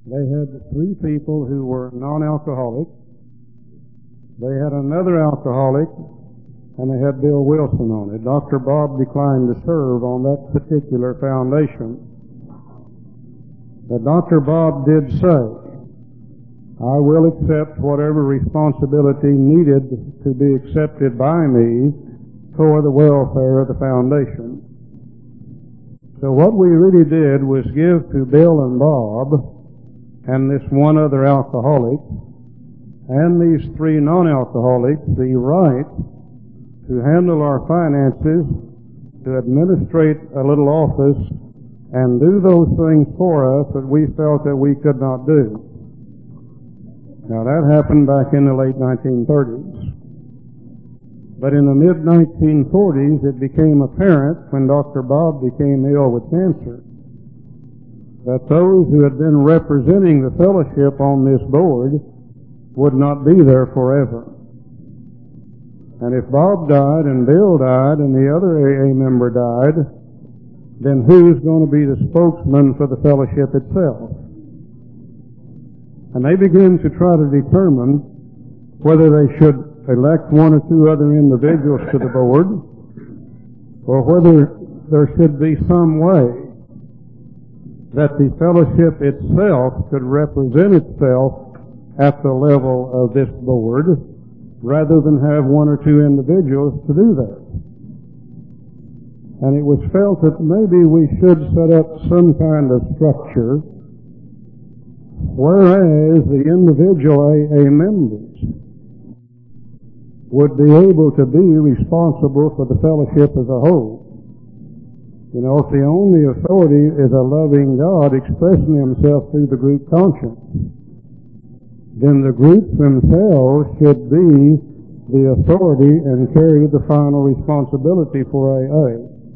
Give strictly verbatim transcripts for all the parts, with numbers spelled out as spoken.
They had three people who were non-alcoholic. They had another alcoholic, and they had Bill Wilson on it. Doctor Bob declined to serve on that particular foundation. But Doctor Bob did say, I will accept whatever responsibility needed to be accepted by me for the welfare of the foundation. So what we really did was give to Bill and Bob and this one other alcoholic and these three non-alcoholics the right to handle our finances, to administrate a little office, and do those things for us that we felt that we could not do. Now that happened back in the late nineteen thirties. But in the mid nineteen forties, it became apparent when Doctor Bob became ill with cancer that those who had been representing the fellowship on this board would not be there forever. And if Bob died and Bill died and the other A A member died, then who's going to be the spokesman for the fellowship itself? And they began to try to determine whether they should elect one or two other individuals to the board, or whether there should be some way that the fellowship itself could represent itself at the level of this board, rather than have one or two individuals to do that. And it was felt that maybe we should set up some kind of structure whereas the individual A A members would be able to be responsible for the fellowship as a whole. You know, if the only authority is a loving God expressing himself through the group conscience, then the groups themselves should be the authority and carry the final responsibility for A A.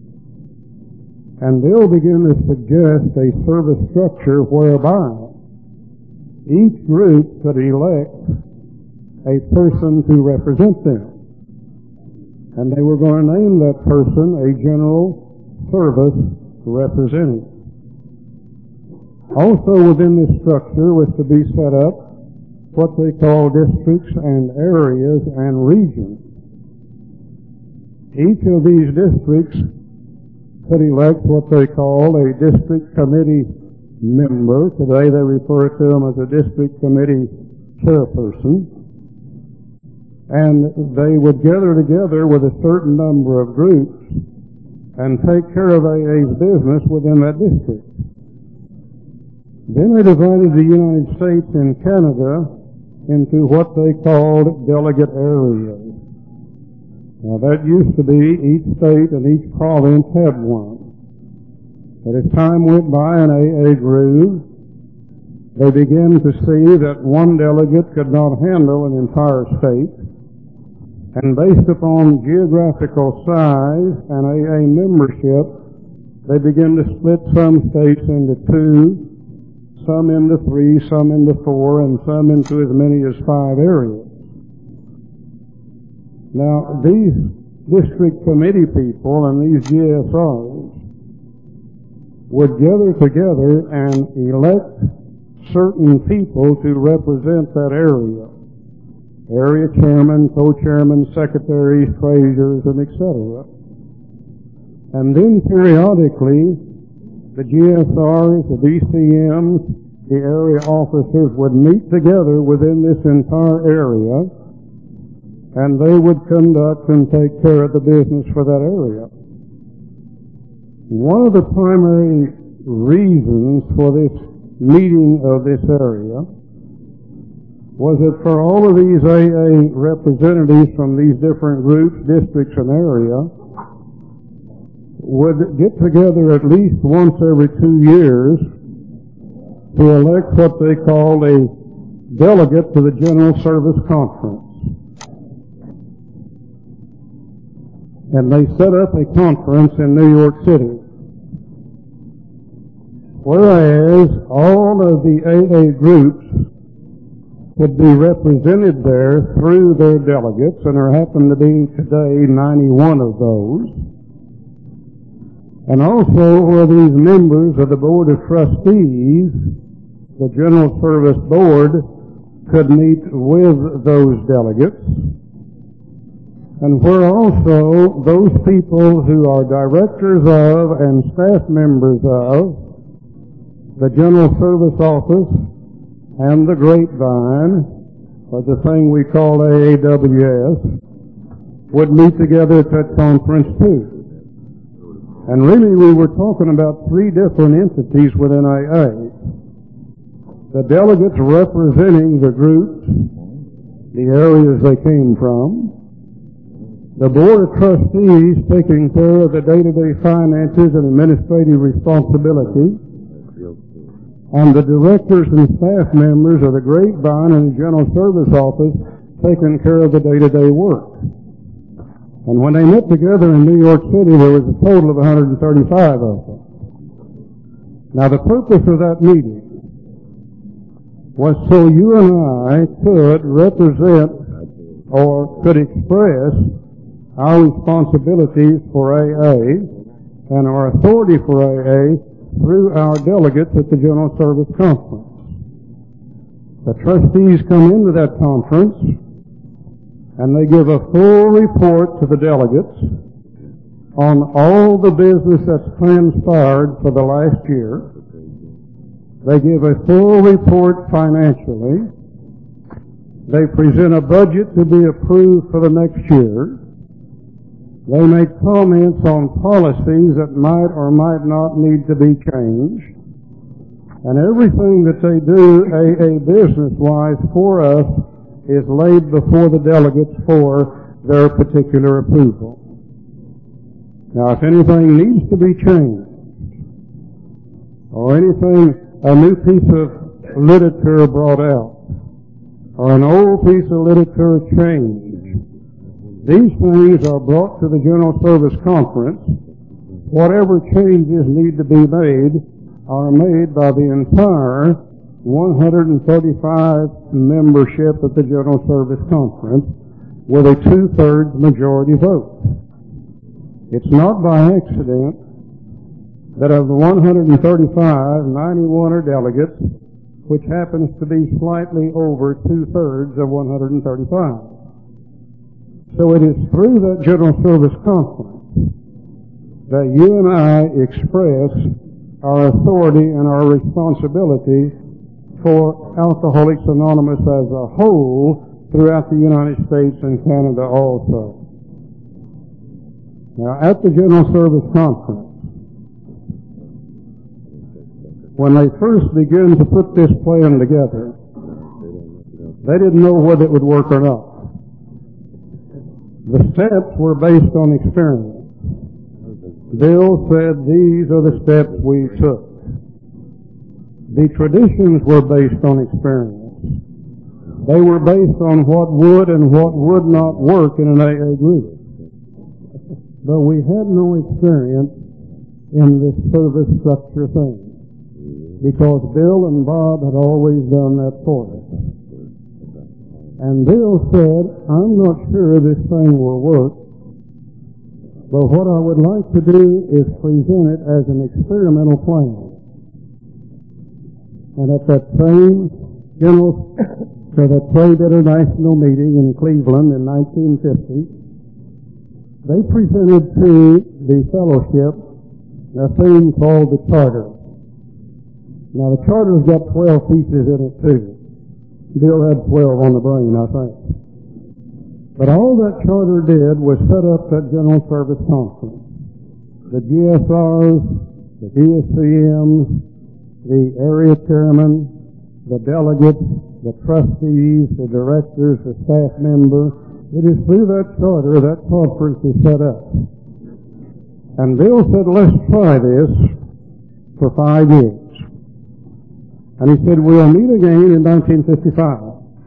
And they'll begin to suggest a service structure whereby each group could elect a person to represent them. And they were going to name that person a general service representative. Also within this structure was to be set up what they call districts and areas and regions. Each of these districts could elect what they call a district committee member. Today they refer to them as a district committee chairperson. And they would gather together with a certain number of groups and take care of A A's business within that district. Then they divided the United States and Canada into what they called delegate areas. Now that used to be each state and each province had one. But as time went by and A A grew, they began to see that one delegate could not handle an entire state. And based upon geographical size and A A membership, they began to split some states into two, some into three, some into four, and some into as many as five areas. Now, these district committee people and these G S Rs would gather together and elect certain people to represent that area. Area chairman, co-chairman, secretaries, treasurers, and et cetera. And then periodically, the G S Rs, the D C Ms, the area officers would meet together within this entire area, and they would conduct and take care of the business for that area. One of the primary reasons for this meeting of this area was that for all of these A A representatives from these different groups, districts, and area would get together at least once every two years to elect what they called a delegate to the General Service Conference. And they set up a conference in New York City. Whereas all of the A A groups would be represented there through their delegates, and there happen to be today ninety-one of those. And also where these members of the Board of Trustees the General Service Board could meet with those delegates, and where also those people who are directors of and staff members of the General Service Office and the Grapevine, or the thing we call A A W S, would meet together at that conference too. And really we were talking about three different entities within A A. The delegates representing the groups, the areas they came from, the Board of Trustees taking care of the day-to-day finances and administrative responsibility, and the directors and staff members of the Grapevine and the General Service Office taking care of the day-to-day work. And when they met together in New York City, there was a total of one hundred thirty-five of them. Now, the purpose of that meeting was so you and I could represent or could express our responsibilities for A A and our authority for A A through our delegates at the General Service Conference. The trustees come into that conference and they give a full report to the delegates on all the business that's transpired for the last year. They give a full report financially. They present a budget to be approved for the next year. They make comments on policies that might or might not need to be changed. And everything that they do A A business-wise for us is laid before the delegates for their particular approval. Now, if anything needs to be changed, or anything, a new piece of literature brought out, or an old piece of literature changed, these things are brought to the General Service Conference. Whatever changes need to be made are made by the entire one hundred thirty-five membership at the General Service Conference with a two-thirds majority vote. It's not by accident that of the one hundred thirty-five, ninety-one are delegates, which happens to be slightly over two-thirds of one hundred thirty-five. So it is through that General Service Conference that you and I express our authority and our responsibility for Alcoholics Anonymous as a whole throughout the United States and Canada also. Now, at the General Service Conference, when they first began to put this plan together, they didn't know whether it would work or not. The steps were based on experience. Bill said these are the steps we took. The traditions were based on experience. They were based on what would and what would not work in an A A group. But we had no experience in this service structure thing, because Bill and Bob had always done that for us. And Bill said, I'm not sure this thing will work, but what I would like to do is present it as an experimental plan. And at that same General, so that Trade International meeting in Cleveland in nineteen fifty, they presented to the fellowship a thing called the Charter. Now the Charter's got twelve pieces in it too. Bill had twelve on the brain, I think. But all that Charter did was set up that General Service Conference. The G S Rs, the D S C Ms, the area chairman, the delegates, the trustees, the directors, the staff members. It is through that Charter that conference is set up. And Bill said, let's try this for five years. And he said, we'll meet again in nineteen fifty-five.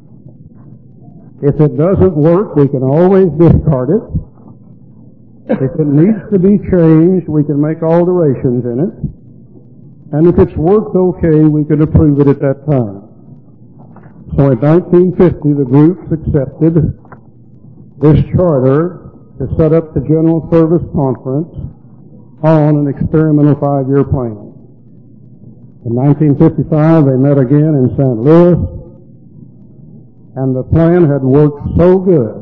If it doesn't work, we can always discard it. If it needs to be changed, we can make alterations in it. And if it's worked okay, we can approve it at that time. So in nineteen fifty, the groups accepted this charter to set up the General Service Conference on an experimental five-year plan. In nineteen fifty-five, they met again in Saint Louis, and the plan had worked so good.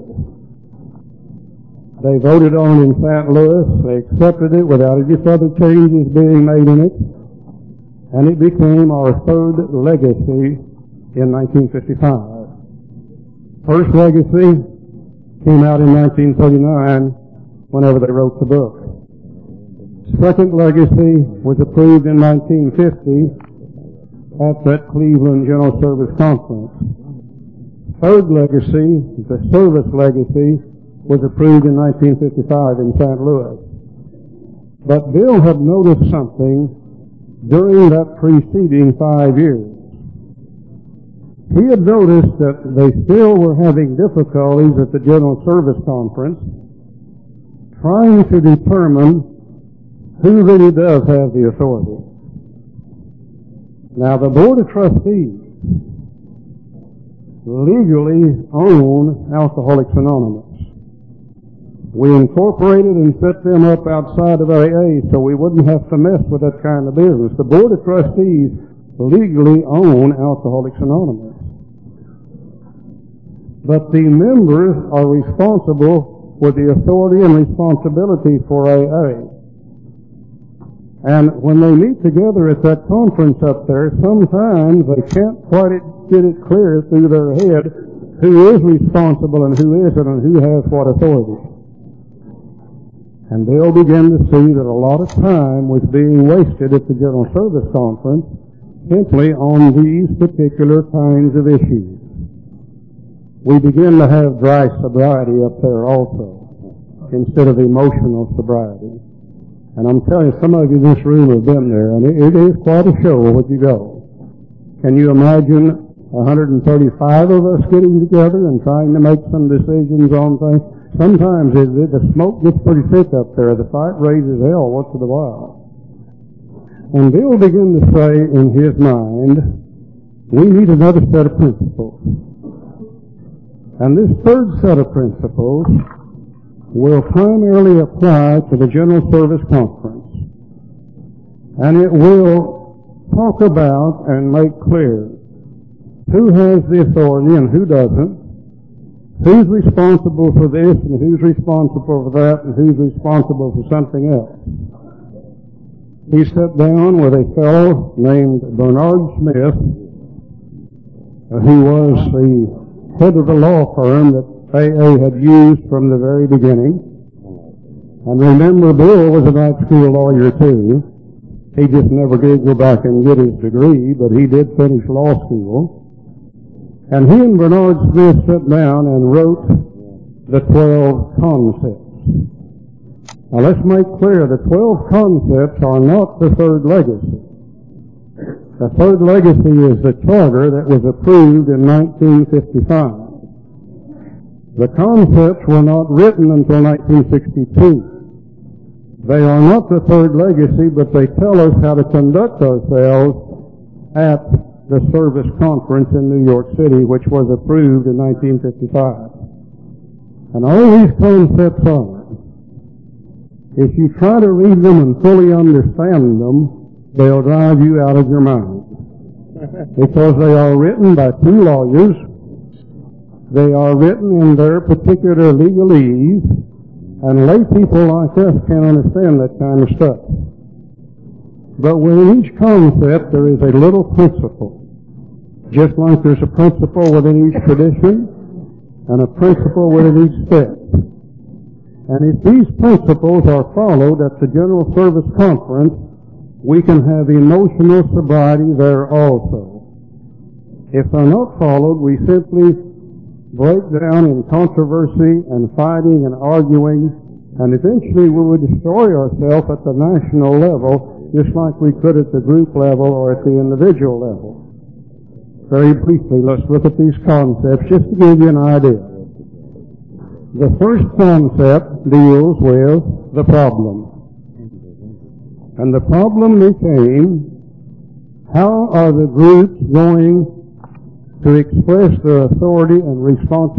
They voted on it in Saint Louis, they accepted it without any further changes being made in it, and it became our third legacy in nineteen fifty-five. First legacy came out in nineteen thirty-nine, whenever they wrote the book. Second legacy was approved in nineteen fifty at that Cleveland General Service Conference. Third legacy, the service legacy, was approved in nineteen fifty-five in Saint Louis. But Bill had noticed something during that preceding five years. He had noticed that they still were having difficulties at the General Service Conference trying to determine who really does have the authority. Now, the Board of Trustees legally own Alcoholics Anonymous. We incorporated and set them up outside of A A so we wouldn't have to mess with that kind of business. The Board of Trustees legally own Alcoholics Anonymous. But the members are responsible with the authority and responsibility for A A. And when they meet together at that conference up there, sometimes they can't quite get it clear through their head who is responsible and who isn't and who has what authority. And they'll begin to see that a lot of time was being wasted at the General Service Conference simply on these particular kinds of issues. We begin to have dry sobriety up there also, instead of emotional sobriety. And I'm telling you, some of you in this room have been there, and it, it is quite a show when you go. Can you imagine one hundred thirty-five of us getting together and trying to make some decisions on things? Sometimes it, it, the smoke gets pretty thick up there. The fight raises hell once in a while. And Bill began to say in his mind, we need another set of principles. And this third set of principles will primarily apply to the General Service Conference. And it will talk about and make clear who has the authority and who doesn't, who's responsible for this and who's responsible for that and who's responsible for something else. He sat down with a fellow named Bernard Smith, who was the head of the law firm that A A had used from the very beginning. And remember, Bill was a night school lawyer too. He just never did go back and get his degree, but he did finish law school. And he and Bernard Smith sat down and wrote the twelve concepts. Now let's make clear, the twelve concepts are not the third legacy. The third legacy is the charter that was approved in nineteen fifty-five. The concepts were not written until nineteen sixty-two. They are not the third legacy, but they tell us how to conduct ourselves at the service conference in New York City, which was approved in nineteen fifty-five. And all these concepts are, if you try to read them and fully understand them, they'll drive you out of your mind. Because they are written by two lawyers. They are written in their particular legalese, and lay people like us can't understand that kind of stuff. But within each concept there is a little principle. Just like there's a principle within each tradition and a principle within each sect. And if these principles are followed at the General Service Conference, we can have emotional sobriety there also. If they're not followed, we simply break down in controversy and fighting and arguing, and eventually we would destroy ourselves at the national level, just like we could at the group level or at the individual level. Very briefly, let's look at these concepts just to give you an idea. The first concept deals with the problem. And the problem became, how are the groups going to express their authority and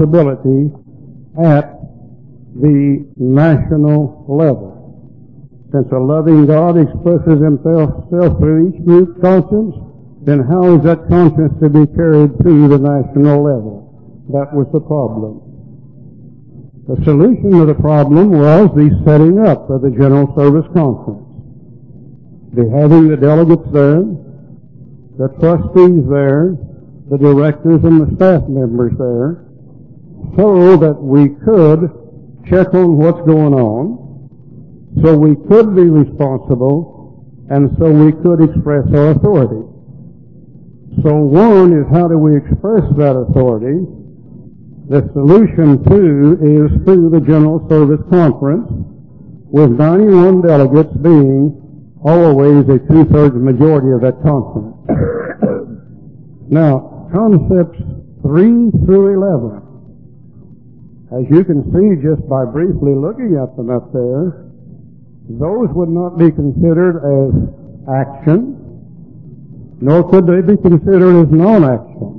responsibility at the national level? Since a loving God expresses himself through each group's conscience, then how is that conscience to be carried to the national level? That was the problem. The solution to the problem was the setting up of the General Service Conference. The having the delegates there, the trustees there, the directors and the staff members there, so that we could check on what's going on, so we could be responsible, and so we could express our authority. So one is, how do we express that authority? The solution, two, is through the General Service Conference, with ninety-one delegates being always a two-thirds majority of that conference. Now, concepts three through eleven, as you can see just by briefly looking at them up there, those would not be considered as action, nor could they be considered as non-action.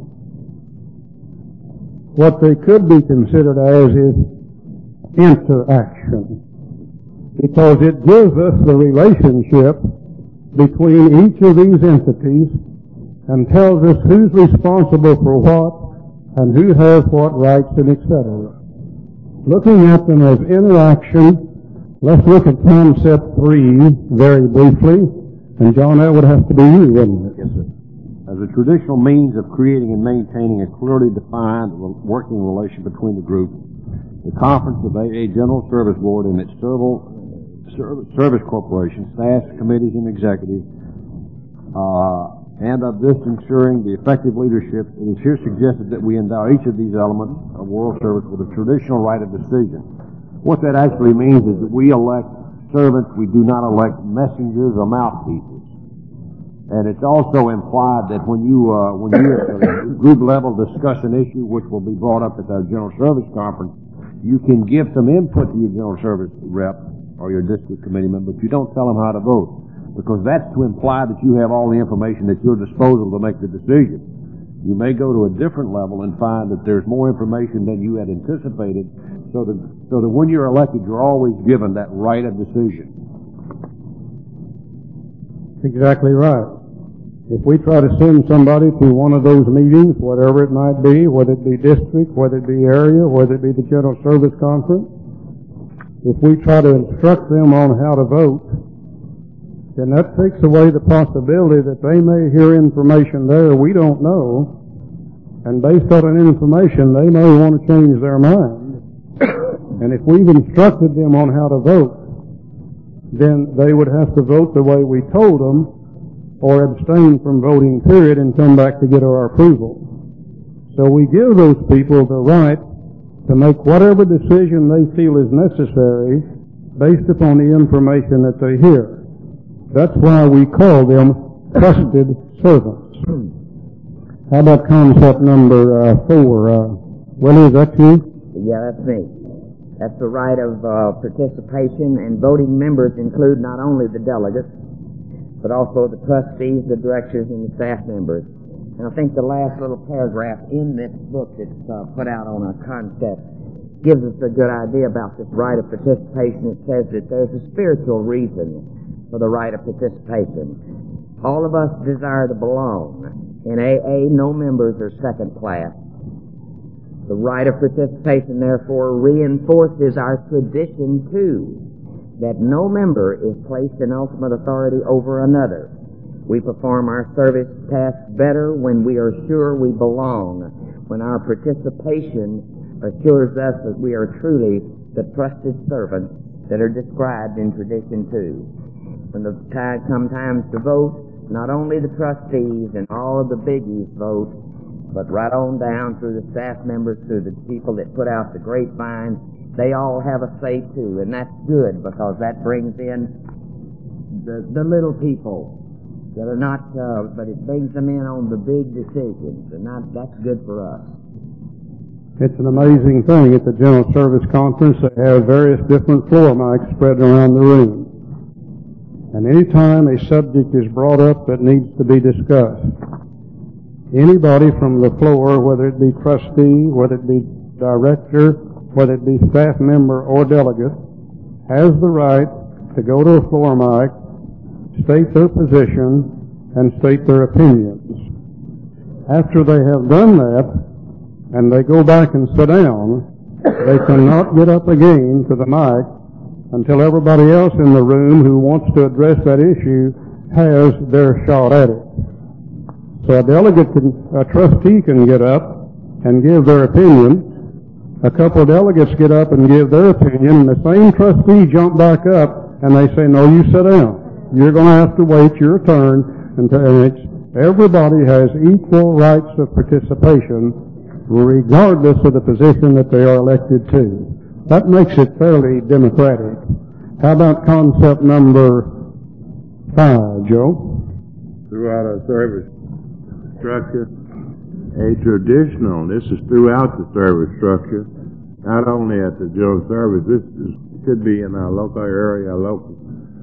What they could be considered as is interaction, because it gives us the relationship between each of these entities and tells us who's responsible for what and who has what rights and et cetera. Looking at them as interaction, let's look at concept three very briefly. And John, that would have to be you, wouldn't it? Yes, sir. As a traditional means of creating and maintaining a clearly defined working relation between the group, the Conference of A A General Service Board and its several service corporations, staffs, committees, and executives, uh, and of this ensuring the effective leadership, it is here suggested that we endow each of these elements of world service with a traditional right of decision. What that actually means is that we elect servants, we do not elect messengers or mouthpieces. And it's also implied that when you, uh, when you at the group level discuss an issue which will be brought up at our General Service Conference, you can give some input to your General Service rep or your district committee member, but you don't tell them how to vote, because that's to imply that you have all the information at your disposal to make the decision. You may go to a different level and find that there's more information than you had anticipated, so that, so that when you're elected, you're always given that right of decision. Exactly right. If we try to send somebody to one of those meetings, whatever it might be, whether it be district, whether it be area, whether it be the General Service Conference, if we try to instruct them on how to vote, then that takes away the possibility that they may hear information there we don't know, and based on that information, they may want to change their mind. And if we've instructed them on how to vote, then they would have to vote the way we told them, or abstain from voting, period, and come back to get our approval. So we give those people the right to make whatever decision they feel is necessary based upon the information that they hear. That's why we call them trusted servants. How about concept number uh, four? Uh, Willie, is that you? Yeah, that's me. That's the right of uh, participation, and voting members include not only the delegates, but also the trustees, the directors, and the staff members. And I think the last little paragraph in this book that's uh, put out on our concept gives us a good idea about this right of participation. It says that there's a spiritual reason for the right of participation. All of us desire to belong. In A A, no members are second class. The right of participation, therefore, reinforces our tradition, too, that no member is placed in ultimate authority over another. We perform our service tasks better when we are sure we belong, when our participation assures us that we are truly the trusted servants that are described in tradition two. When the time comes time to vote, not only the trustees and all of the biggies vote, but right on down through the staff members, through the people that put out the grapevine, they all have a say too, and that's good, because that brings in the, the little people that are not, uh, but it brings them in on the big decisions, and that, that's good for us. It's an amazing thing. At the General Service Conference, they have various different floor mics spread around the room. And any time a subject is brought up that needs to be discussed, anybody from the floor, whether it be trustee, whether it be director, whether it be staff member or delegate, has the right to go to a floor mic, state their position, and state their opinions. After they have done that, and they go back and sit down, they cannot get up again to the mic until everybody else in the room who wants to address that issue has their shot at it. So a delegate can, a trustee can get up and give their opinion. A couple of delegates get up and give their opinion, and the same trustee jump back up and they say, no, you sit down. You're going to have to wait your turn. And it's, everybody has equal rights of participation regardless of the position that they are elected to. That makes it fairly democratic. How about concept number five, Joe? Throughout our service structure, a traditional, this is throughout the service structure, not only at the general service, this is, could be in our local area, local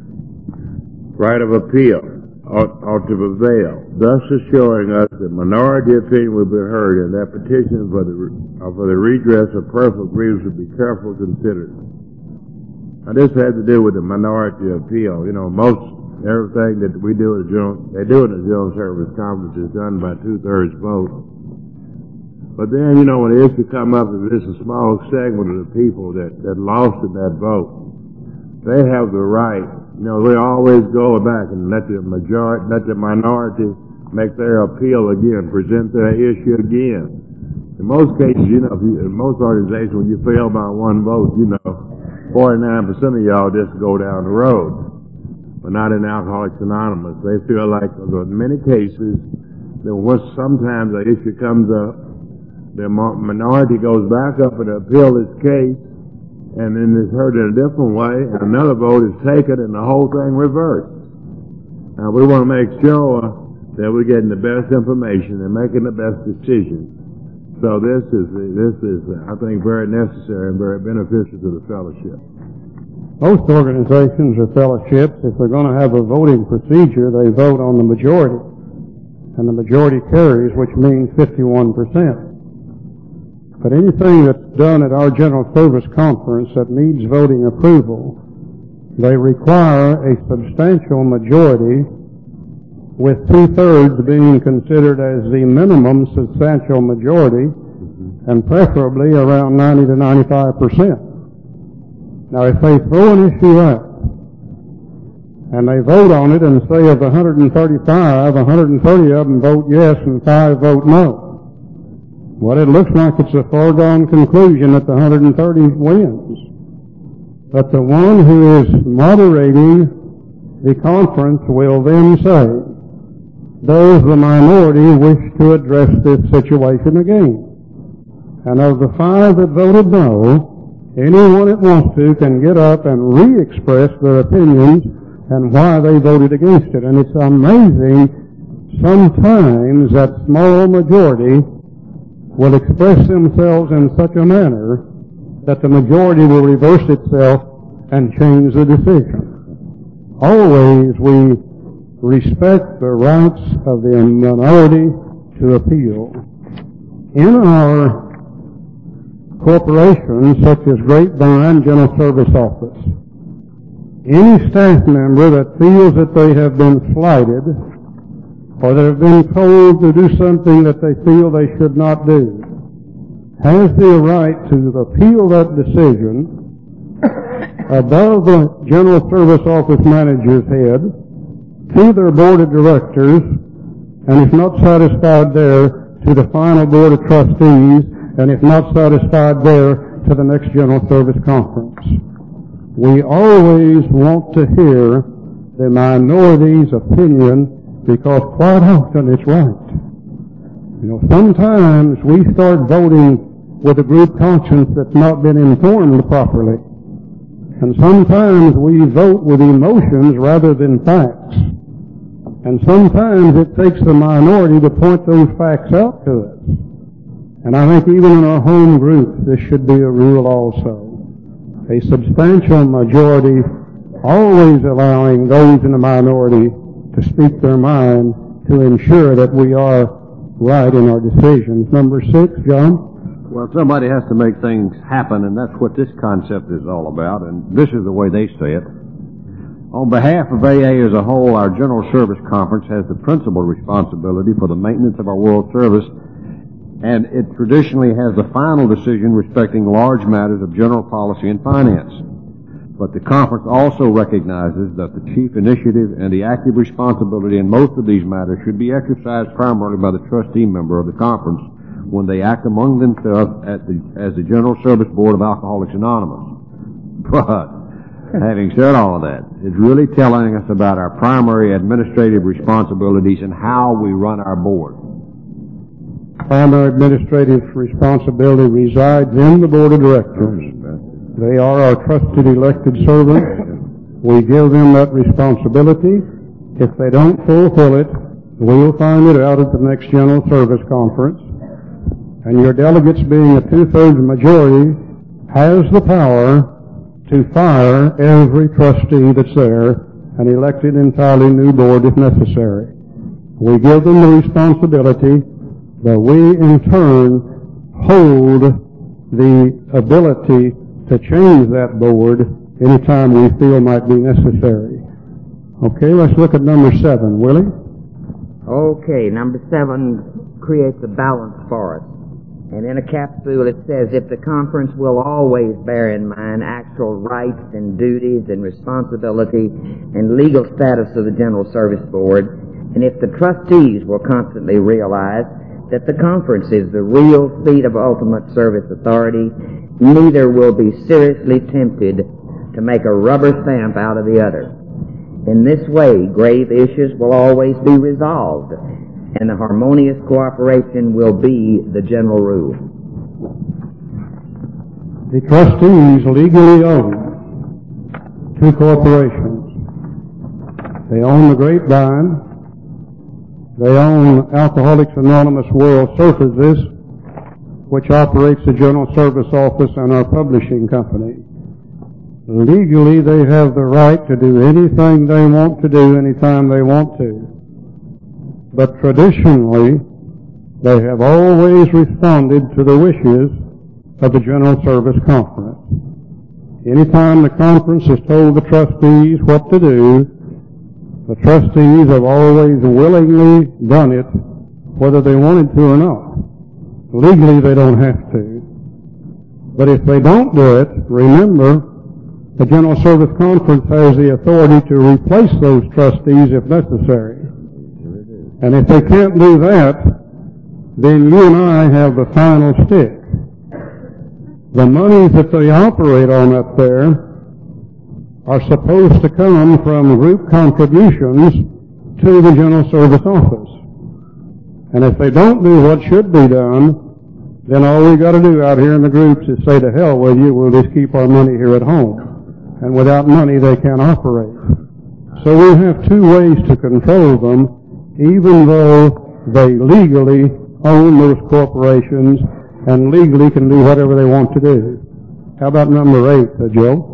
right of appeal ought, ought to prevail, thus assuring us that minority opinion will be heard and that petitions for the, uh, for the redress of personal grievance will be carefully considered. Now this has to do with the minority appeal. You know, most everything that we do in the general, they do in the general service conference is done by two-thirds vote. But then, you know, when the issue come up, if it's a small segment of the people that, that lost in that vote, they have the right, you know, they always go back and let the majority, let the minority make their appeal again, present their issue again. In most cases, you know, if you, in most organizations, when you fail by one vote, you know, forty-nine percent of y'all just go down the road. But not in Alcoholics Anonymous. They feel like, in many cases, that once sometimes the issue comes up, the minority goes back up and appeal its case, and then it's heard in a different way, and another vote is taken, and the whole thing reversed. Now, we want to make sure that we're getting the best information and making the best decisions. So this is, this is, I think, very necessary and very beneficial to the fellowship. Most organizations or fellowships, if they're going to have a voting procedure, they vote on the majority. And the majority carries, which means fifty-one percent. But anything that's done at our General Service Conference that needs voting approval, they require a substantial majority, with two-thirds being considered as the minimum substantial majority, and preferably around ninety to ninety-five percent. Now, if they throw an issue out, and they vote on it, and say of one hundred thirty-five, one hundred thirty of them vote yes and five vote no, well, it looks like it's a foregone conclusion that the one hundred thirty wins. But the one who is moderating the conference will then say, does the minority wish to address this situation again? And of the five that voted no, anyone that wants to can get up and re-express their opinions and why they voted against it. And it's amazing sometimes that small majority will express themselves in such a manner that the majority will reverse itself and change the decision. Always we respect the rights of the minority to appeal. In our corporations such as Grapevine General Service Office, any staff member that feels that they have been slighted or that have been told to do something that they feel they should not do has the right to appeal that decision above the General Service Office manager's head to their board of directors, and if not satisfied there, to the final board of trustees, and if not satisfied there, to the next General Service Conference. We always want to hear the minority's opinion because quite often it's right. You know, sometimes we start voting with a group conscience that's not been informed properly. And sometimes we vote with emotions rather than facts. And sometimes it takes the minority to point those facts out to us. And I think even in our home group, this should be a rule also. A substantial majority always allowing those in the minority to speak their mind to ensure that we are right in our decisions. Number six, John? Well, somebody has to make things happen, and that's what this concept is all about, and this is the way they say it. On behalf of A A as a whole, our General Service Conference has the principal responsibility for the maintenance of our World Service, and it traditionally has the final decision respecting large matters of general policy and finance. But the conference also recognizes that the chief initiative and the active responsibility in most of these matters should be exercised primarily by the trustee member of the conference when they act among themselves at the, as the General Service Board of Alcoholics Anonymous. But having said all of that, it's really telling us about our primary administrative responsibilities and how we run our board. Primary administrative responsibility resides in the Board of Directors. They are our trusted elected servants. We give them that responsibility. If they don't fulfill it, we'll find it out at the next General Service Conference. And your delegates, being a two-thirds majority, has the power to fire every trustee that's there and elect an entirely new board if necessary. We give them the responsibility, but we in turn hold the ability to change that board anytime we feel might be necessary. Okay, let's look at number seven. Willie? Okay, number seven creates a balance for us. And in a capsule it says, if the conference will always bear in mind actual rights and duties and responsibility and legal status of the General Service Board, and if the trustees will constantly realize that the conference is the real seat of ultimate service authority, neither will be seriously tempted to make a rubber stamp out of the other. In this way, grave issues will always be resolved, and the harmonious cooperation will be the general rule. The trustees legally own two corporations. They own the Grapevine. They own Alcoholics Anonymous World Services, which operates the General Service Office and our publishing company. Legally, they have the right to do anything they want to do anytime they want to. But traditionally, they have always responded to the wishes of the General Service Conference. Anytime the conference has told the trustees what to do, the trustees have always willingly done it, whether they wanted to or not. Legally, they don't have to. But if they don't do it, remember, the General Service Conference has the authority to replace those trustees if necessary. And if they can't do that, then you and I have the final stick. The monies that they operate on up there are supposed to come from group contributions to the General Service Office. And if they don't do what should be done, then all we got to do out here in the groups is say, to hell with you, we'll just keep our money here at home. And without money, they can't operate. So we have two ways to control them, even though they legally own those corporations and legally can do whatever they want to do. How about number eight, uh, Joe?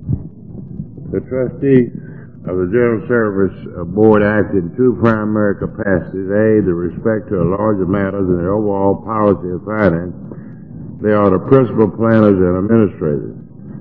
The trustees of the General Service Board act in two primary capacities. A, the respect to larger matters in the overall policy of finance. They are the principal planners and administrators.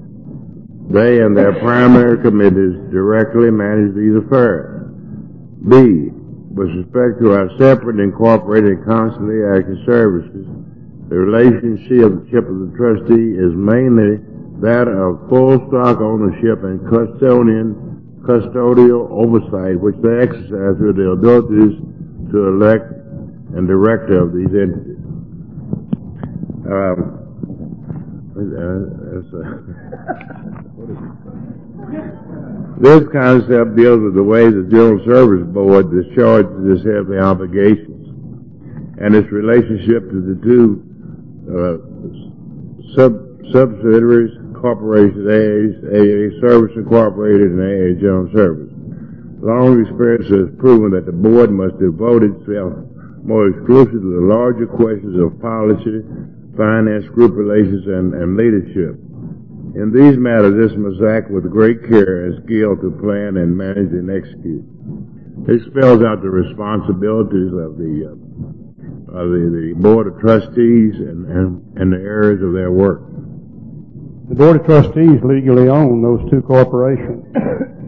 They and their primary committees directly manage these affairs. B, with respect to our separate, incorporated, and constantly active services, the relationship of the trustee is mainly that of full stock ownership and custodian, custodial oversight, which they exercise with their abilities to elect and director of these entities. Um, uh, that's, uh, This concept deals with the way the General Service Board discharges its heavy obligations and its relationship to the two uh, sub subsidiaries, corporations, A A, A A Service Incorporated and A A General Service. Long experience has proven that the board must devote itself more exclusively to the larger questions of policy, finance, group relations, and, and leadership. In these matters, this must act with great care and skill to plan and manage and execute. It spells out the responsibilities of the uh, of the, the Board of Trustees and, and, and the areas of their work. The Board of Trustees legally own those two corporations.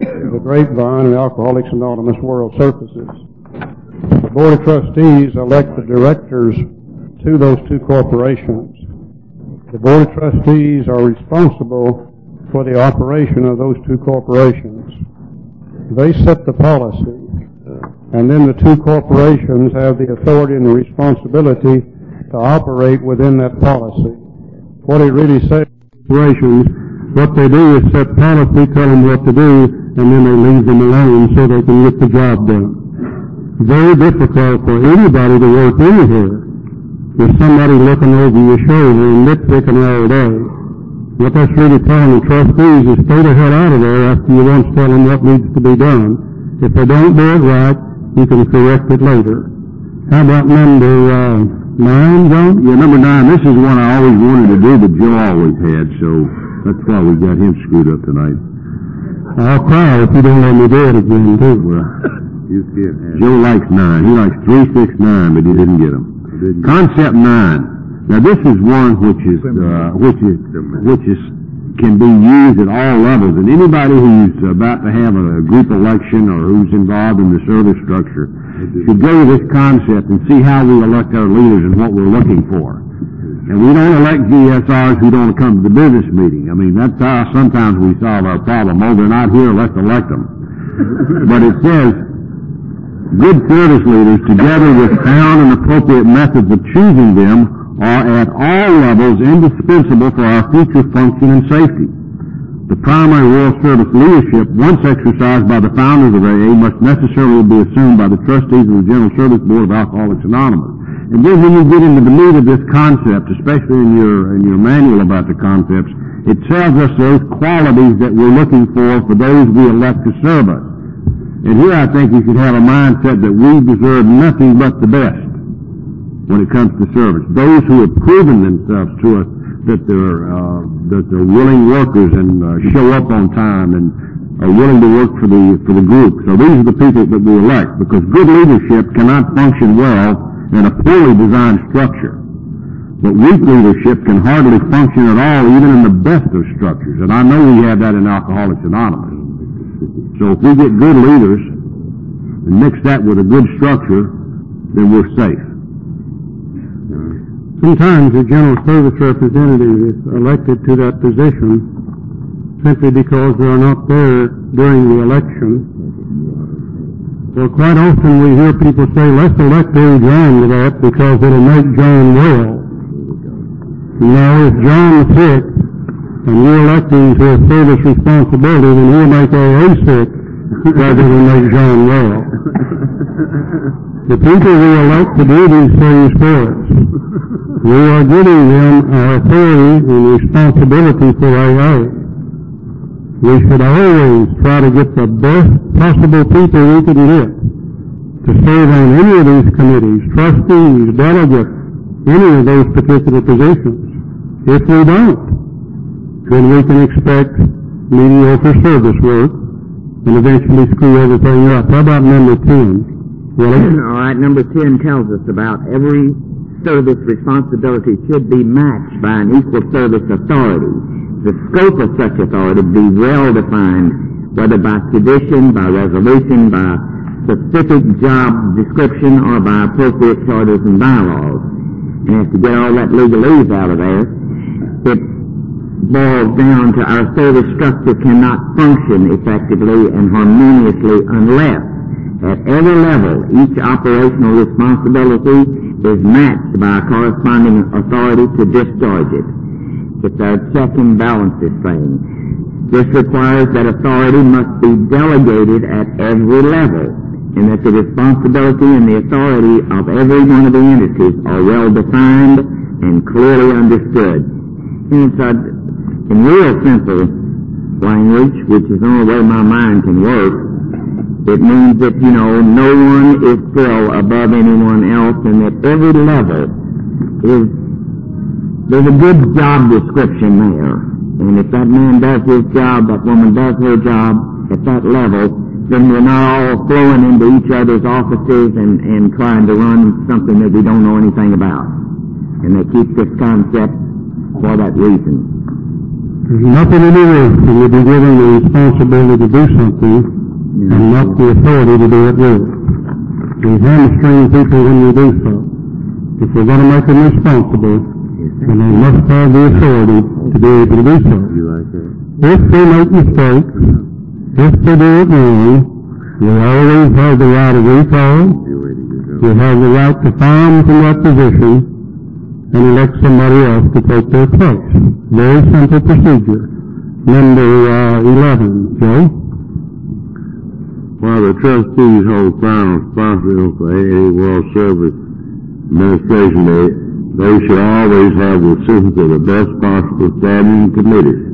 the Grapevine and Alcoholics Anonymous World Services. The Board of Trustees elect the directors to those two corporations. The Board of Trustees are responsible for the operation of those two corporations. They set the policy, and then the two corporations have the authority and the responsibility to operate within that policy. What it really says, corporations, what they do is set policy, tell them what to do, and then they leave them alone so they can get the job done. Very difficult for anybody to work anywhere with somebody looking over your shoulder and nitpicking all day. What that's really telling the trustees is stay the hell out of there after you once tell them what needs to be done. If they don't do it right, you can correct it later. How about number uh, nine, John? Yeah, number nine. This is one I always wanted to do, but Joe always had, so that's why we got him screwed up tonight. I'll cry if you don't let me do it again, too. Well, you can't. Joe likes nine. He likes three, six, nine, but he didn't get them. Didn't Concept get nine. Now this is one which is uh, which is which is can be used at all levels, and anybody who's about to have a group election or who's involved in the service structure should go to this concept and see how we elect our leaders and what we're looking for. And we don't elect G S Rs who don't come to the business meeting. I mean, that's how sometimes we solve our problem. Oh, they're not here, let's elect them. But it says, good service leaders, together with sound and appropriate methods of choosing them, are at all levels indispensable for our future function and safety. The primary world service leadership, once exercised by the founders of A A, must necessarily be assumed by the trustees of the General Service Board of Alcoholics Anonymous. And then when you get into the meat of this concept, especially in your in your manual about the concepts, it tells us those qualities that we're looking for for those we elect to serve us. And here I think we should have a mindset that we deserve nothing but the best when it comes to service. Those who have proven themselves to us that they're uh, that they're willing workers and uh, show up on time and are willing to work for the for the group. So these are the people that we elect, because good leadership cannot function well in a poorly designed structure. But weak leadership can hardly function at all, even in the best of structures. And I know we have that in Alcoholics Anonymous. So if we get good leaders and mix that with a good structure, then we're safe. Sometimes a general service representative is elected to that position simply because they are not there during the election. Well, quite often we hear people say, let's elect Billy John to that because it'll make John well. Now, if John's sick and you're electing to a service responsibility, then he'll make A A sick rather than make John well. The people we elect to do these things for us, we are giving them our authority and responsibility for A A. We should always try to get the best possible people we can get to serve on any of these committees, trustees, delegates, any of those particular positions. If we don't, then we can expect mediocre service work and eventually screw everything up. How about number ten? Well, all right, number ten tells us about every service responsibility should be matched by an equal service authority. The scope of such authority be well defined, whether by tradition, by resolution, by specific job description, or by appropriate charters and bylaws. And to get all that legalese out of there, it boils down to our service structure cannot function effectively and harmoniously unless at every level each operational responsibility is matched by a corresponding authority to discharge it. It's our check and balances thing. This requires that authority must be delegated at every level, and that the responsibility and the authority of every one of the entities are well defined and clearly understood. And it's a, in real simple language, which is the only way my mind can work, it means that, you know, no one is still above anyone else, and that every level is, there's a good job description there. And if that man does his job, that woman does her job at that level, then we're not all flowing into each other's offices and, and trying to run something that we don't know anything about. And they keep this concept for that reason. There's nothing in the world that will be given the responsibility to do something and not the authority to do it with. We hamstring people when we do so. If we're going to make them responsible, then they must have the authority to be able to do so. You like that? If they make mistakes, if they do it wrong, we always have the right of recall. We have the right to fire them from that position and elect somebody else to take their place. Very simple procedure. Number uh, eleven, Joe? While the trustees hold final responsibility for A A World Service Administration, they, they should always have the assistance of the best possible standing committees.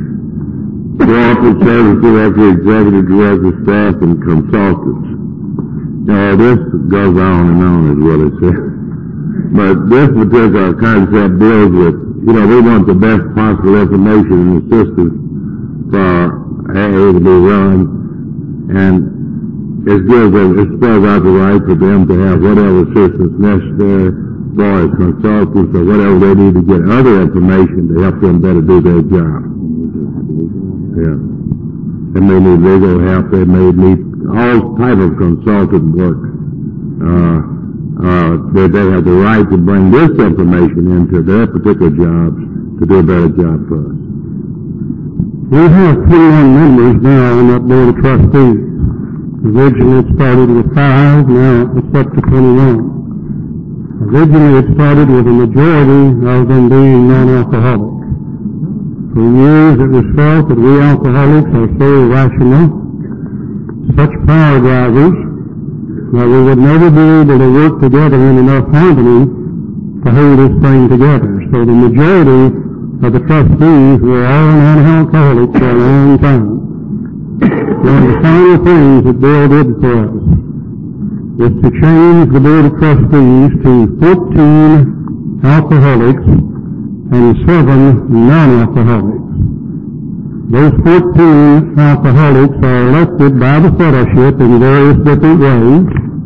Corporate Service Director, Executive Director, staff, and consultants. Now, this goes on and on, is what it says. But this particular concept deals with, you know, we want the best possible information and assistance for A A to be run, and it gives them, it spells out the right for them to have whatever assistance necessary for as consultants or whatever they need to get other information to help them better do their job. Yeah. They may need legal help, they may need all type of consultant work. Uh, uh, they, they have the right to bring this information into their particular jobs to do a better job for us. We have twenty-one members now on that board of trustees. Originally it started with five, now it's up to twenty-one. Originally it started with a majority of them being non-alcoholic. For years it was felt that we alcoholics are so irrational, such power drivers, that we would never be able to work together in enough harmony to hold this thing together. So the majority of the trustees were all non-alcoholics for a long time. One of the final things that Bill did for us was to change the board of trustees to fourteen alcoholics and seven non-alcoholics. Those fourteen alcoholics are elected by the fellowship in various different ways.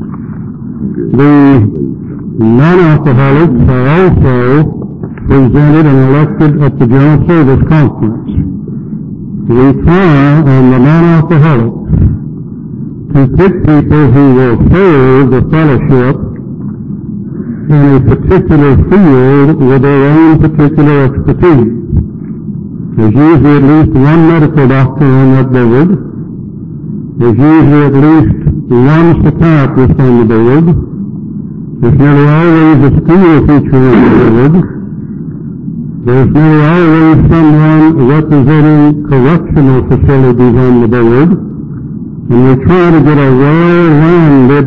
The non-alcoholics are also presented and elected at the General Service Conference. We try on the non-alcoholics to pick people who will serve the fellowship in a particular field with their own particular expertise. There's usually at least one medical doctor on that board. There's usually at least one psychiatrist on the board. There's nearly always a school teacher on the board. There's nearly always someone representing correctional facilities on the board. And we try to get a well-rounded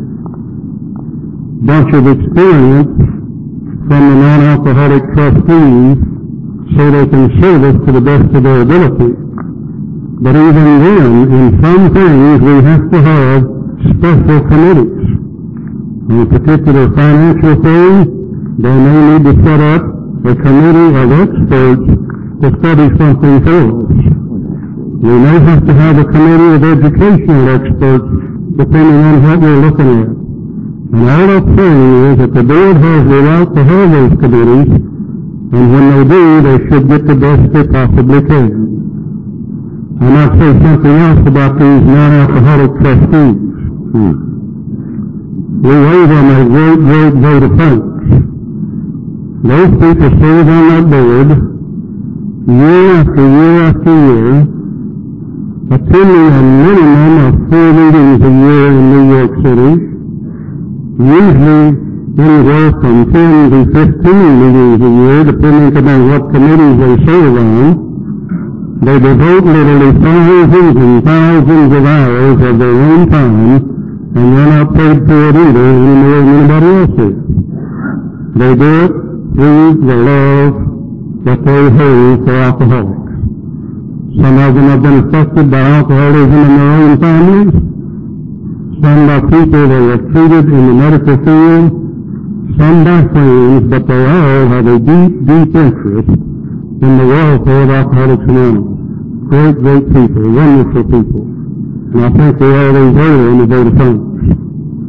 bunch of experience from the non-alcoholic trustees so they can serve us to the best of their ability. But even then, in some things, we have to have special committees. On a particular financial thing, they may need to set up a committee of experts to study something for us. We may have to have a committee of educational experts depending on what we're looking at. And all I'm saying is that the board has the right to have those committees, and when they do, they should get the best they possibly can. I might say something else about these non-alcoholic trustees. Hmm. We owe them a great, great vote of thanks. Those people serve on that board year after year after year, attending a minimum of four meetings a year in New York City, usually anywhere from ten to fifteen meetings a year, depending upon what committees they serve on. They devote literally thousands and thousands of hours of their own time, and they're not paid for it either any more than anybody else is. They do it through the love that they hold for alcoholics. Some of them have been affected by alcoholism in their own families. Some by people that were treated in the medical field. Some by friends, but they all have a deep, deep interest in the welfare of Alcoholics Anonymous. Great, great people, wonderful people. And I think we always owe them a vote of thanks.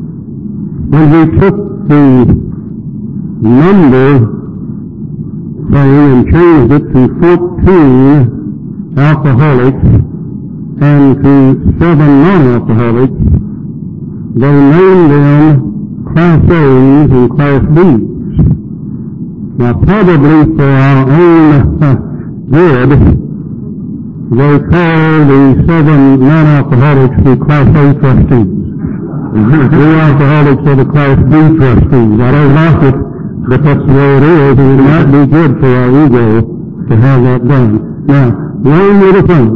When we took the number thing and changed it to fourteen alcoholics and to seven non-alcoholics, they named them Class A's and Class B's. Now, probably for our own uh, good, they call the seven non-alcoholics the Class A trustees. The alcoholics are the Class B trustees. I don't like it, but that's the way it is, and it might be good for our ego to have that done. Now, one little thing.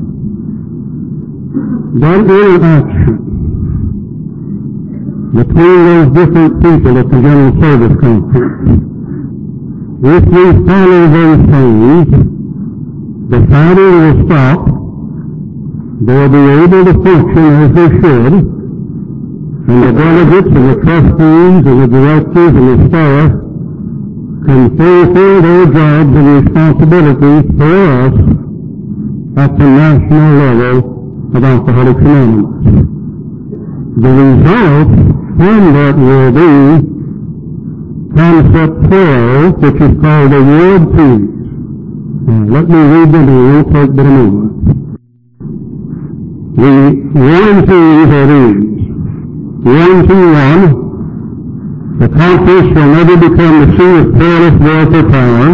That interaction between those different people at the General Service Conference, if we follow those things, the fighting will stop, they'll be able to function as they should, and the delegates and the trustees and the directors and the staff can fulfill their jobs and responsibilities for us at the national level of Alcoholics Anonymous. The result from that will be Concept twelve, which is called the World Peace. Now, let me read them here. It'll take but a moment. The warranties are these. Warranty one, the conference shall never become the seat of perilous wealth or power.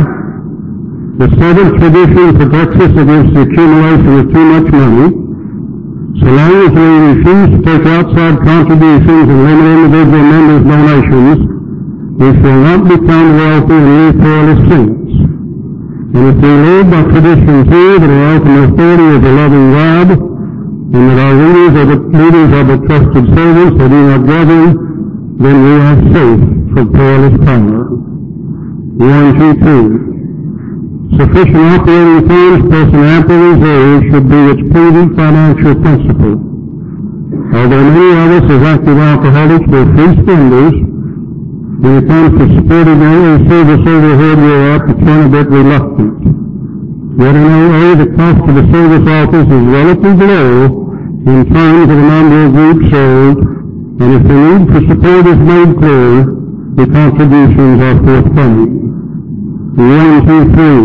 The seventh tradition protects us against the accumulation of too much money. So long as we refuse to take outside contributions and limit individual members' donations, we shall not become wealthy and live perilous sins. And if we live by tradition two, that our ultimate authority is a loving God, and that our leaders are the leaders of the trusted servants that do not govern, then we are safe from perilous power. One, two, two. Sufficient operating funds plus an ample reserve should be its prudent financial principle. Although many of us as active alcoholics were free spenders, when it comes to supporting any service overhead, we are apt to turn a bit reluctant. Yet in O A, the cost of the service office is relatively low in terms of the number of groups served, and if the need for support is made clear, the contributions are forthcoming. One, two, three.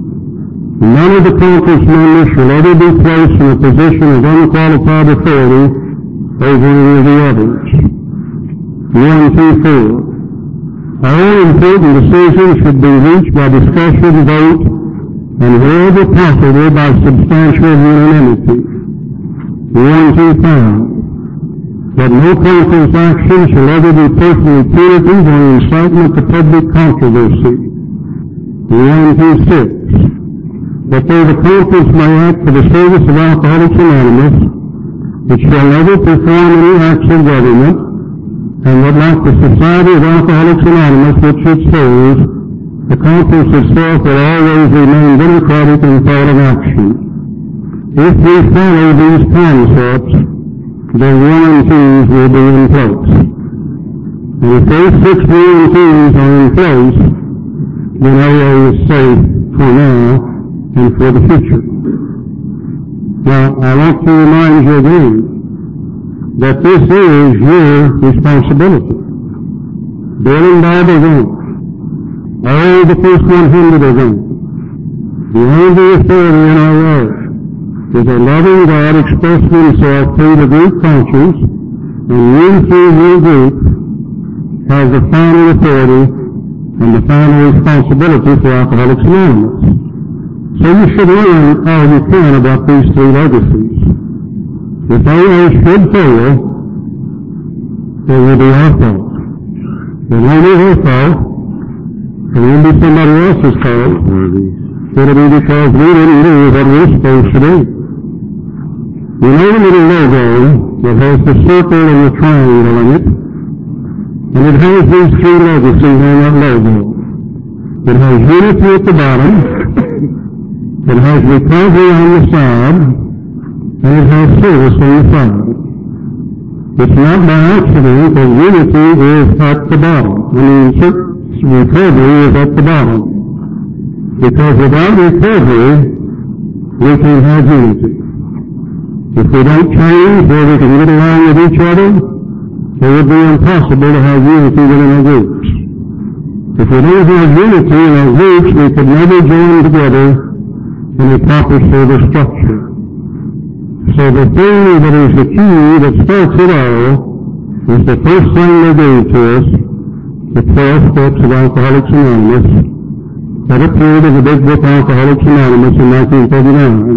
None of the conference members shall ever be placed in a position of unqualified authority over any of the others. One, two, four. All important decisions should be reached by discussion, vote, and wherever possible by substantial unanimity. One, two, five. That no conference action shall ever be personally punitive or incitement to public controversy. One, two, six. That though the conference may act for the service of Alcoholics Anonymous, it shall never perform any acts of government, and that like the Society of Alcoholics Anonymous which it serves, the conference itself will always remain democratic in thought and action. If we follow these concepts, the warranties will be in place. And if those six warranties are in place, then O A is safe for now and for the future. Now, I want to remind you again that this is your responsibility. Bill and Bob are gone. All the first one hundred are gone. The only authority in our life is a loving God expressing himself through the group conscience, and you through your group has the final authority and the final responsibility for Alcoholics Anonymous. So you should learn all you can about these three legacies. If O A should fail, it will be our fault. It won't be her fault. It won't be somebody else's fault. It'll be because we didn't do what we're supposed to do. You know the little logo that has the circle and the triangle in it, and it has these three legacies on that logo. It has unity at the bottom, it has recovery on the side, and it has service on the side. It's not by accident that unity is at the bottom. I mean, recovery is at the bottom. Because without recovery, we can have unity. If we don't change where we can get along with each other, it would be impossible to have unity within our groups. If we don't have unity in our groups, we could never join together in a proper service structure. So the thing that is the key that starts it all is the first thing they gave to us, the twelve steps of Alcoholics Anonymous, that appeared in the big book Alcoholics Anonymous in nineteen thirty-nine.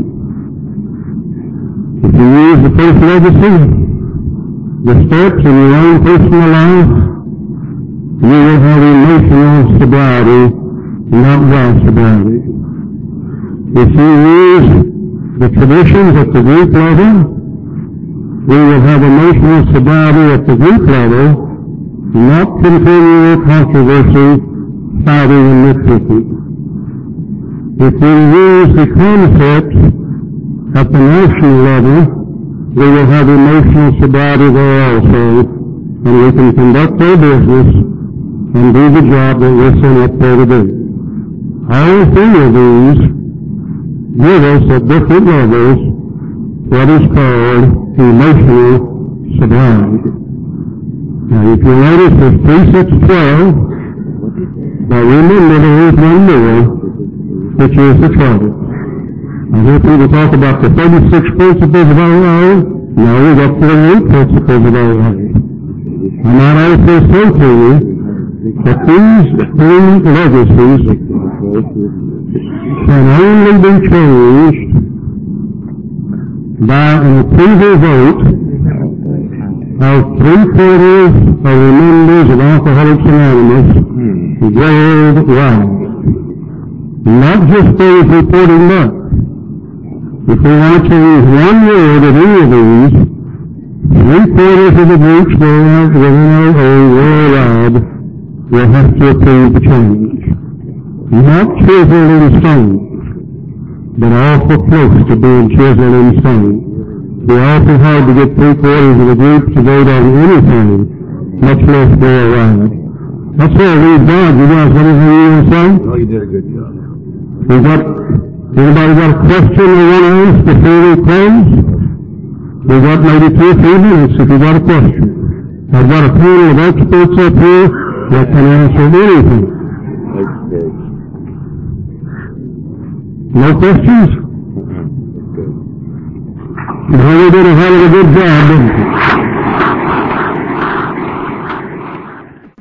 If you use the first legacy, the steps in your own personal life, you will have emotional sobriety, not dry sobriety. If you use the traditions at the group level, we will have emotional sobriety at the group level, not continual controversy, fighting, and nitpicking. If we use the concepts at the national level, we will have emotional sobriety there also, and we can conduct our business and do the job that we're sent up there to do. All three of these give us at different levels what is called emotional sobriety. Now, if you notice, there's three sets of twelve. Now, remember there is one more, which is the trouble. I hear people talk about the thirty-six principles of A A. No, we've got forty-eight principles of A A. I might also say to you that these three legacies can only be changed by an approval vote of three-quarters of the members of Alcoholics Anonymous worldwide. Not just those reporting back. If we want to change one word of any of these, three-quarters of the groups within A A worldwide will have to approve the change. Not chiseled in stone, but awful close to being chiseled in stone. It'd be awful hard to get three-quarters of the group to vote on anything, much less worldwide. That's where I leave God. You guys got anything you want to say? Oh, you did a good job. We got, anybody got a question they want to ask before we close? We got maybe two or three minutes if you got a question. I've got a panel of experts up here that can answer anything. No questions? No, we did a hell of a good job, didn't we?